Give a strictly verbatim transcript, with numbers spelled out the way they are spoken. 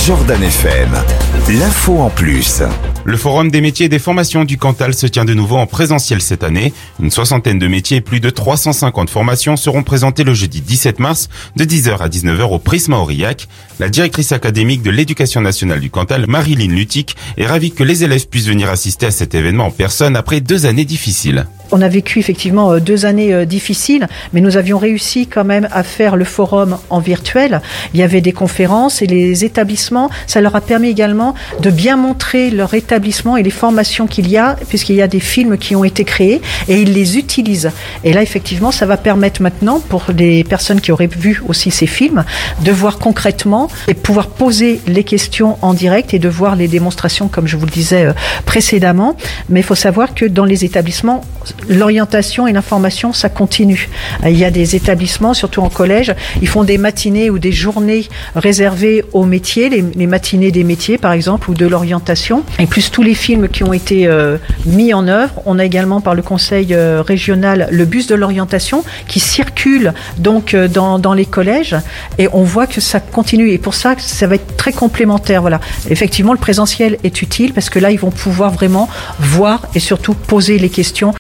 Jordan F M, l'info en plus. Le Forum des métiers et des formations du Cantal se tient de nouveau en présentiel cette année. Une soixantaine de métiers et plus de trois cent cinquante formations seront présentées le jeudi dix-sept mars de dix heures à dix-neuf heures au Prisma Aurillac. La directrice académique de l'Éducation nationale du Cantal, Marilyn Lutic, est ravie que les élèves puissent venir assister à cet événement en personne après deux années difficiles. On a vécu effectivement deux années difficiles, mais nous avions réussi quand même à faire le forum en virtuel. Il y avait des conférences et les établissements, ça leur a permis également de bien montrer leur établissement et les formations qu'il y a, puisqu'il y a des films qui ont été créés et ils les utilisent. Et là, effectivement, ça va permettre maintenant, pour les personnes qui auraient vu aussi ces films, de voir concrètement et pouvoir poser les questions en direct et de voir les démonstrations, comme je vous le disais précédemment. Mais il faut savoir que dans les établissements, l'orientation et l'information, ça continue. Il y a des établissements, surtout en collège, ils font des matinées ou des journées réservées aux métiers, les, les matinées des métiers par exemple, ou de l'orientation. Et plus tous les films qui ont été euh, mis en œuvre, on a également par le conseil euh, régional le bus de l'orientation qui circule donc euh, dans, dans les collèges et on voit que ça continue et pour ça, ça va être très complémentaire. Voilà. Effectivement, le présentiel est utile parce que là, ils vont pouvoir vraiment voir et surtout poser les questions.